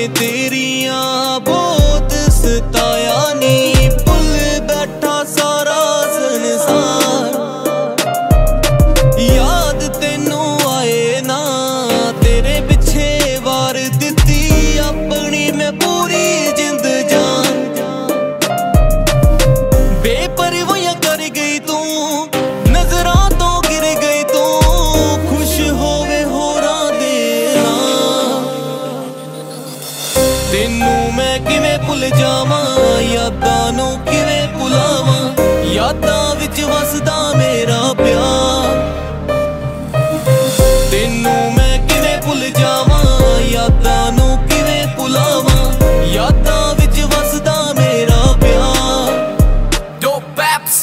तेरियां बहुत सताया नी, भुल बैठा सारा संसार। याद तेनू आए ना तेरे पिछे वार दिती अपनी मैं पूरी जिंद जान। बेपरवाहियां कर गई तू, नजरां तो गिर गई तू, खुश होवे होरां दे नाल। तेनू मैं किवें भुल जावां, यादां नू किवें भुलावां, यादां विच वसदा मेरा प्यार। तेनू मैं किवें भुल जावां, यादां नू किवें भुलावां, यादां विच वसदा मेरा प्यार। दो पैप्स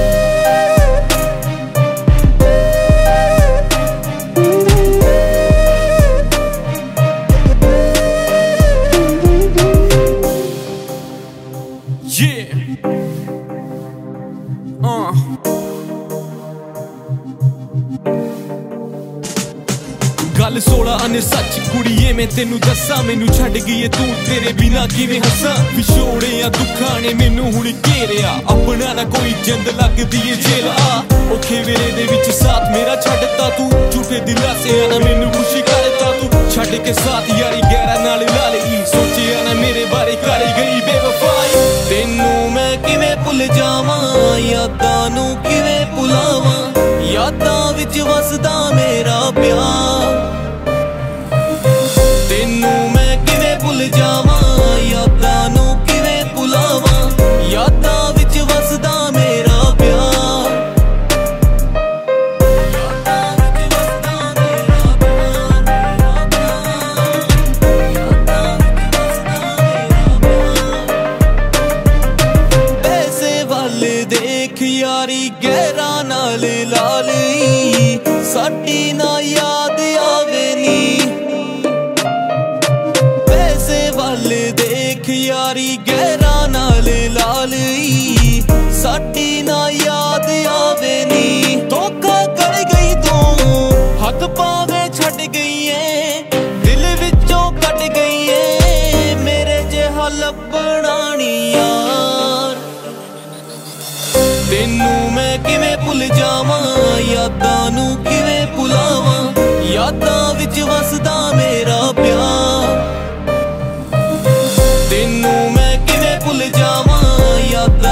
गल 16 आने सच कुड़िए मैं तेनू दसा, मैनू छड्ड गई तू तेरे बिना किवें हसां। विछोड़े या दुखां ने मैनू हुण घेरिया, अपना ना कोई जिंद लगदी ऐ जेल आ। औखे वेले दे विच साथ मेरा छड्डता तू, झूठे दिलां से ना मैनू खुशी करता तू। छड्ड के साथ यारी गैरा नाल ला लई, सोचिया ना मेरे बारे कर गई बेवफाई। तेनू मैं किवें भुल जावां, यादां नू किवें भुलावां, यादां विच वसदा मेरा प्यार। तेनू मैं किवें भुल जावां, यादां नू किवें भुलावां, यादां विच वसदा मेरा प्यार। यादां विच वसदा मेरा प्यार, यादां विच वसदा मेरा प्यार। पैसे वल देख यारी गैरा नाल ला लई, साडी ना याद आवे नी। देख यारी गैरा नाल ला लई, साडी ना याद आवे नी। धोखा कर गई तू, हथ पावे छड्ड गई है, दिल विचों कट गई है, मेरे जिहा लभना नी यार। तेनू मैं किवें भुल जावां, यादां नू किवें भुलावां, यादां विच वसदा मेरा प्यार। तेनू मैं किवें भुल जावां, यादां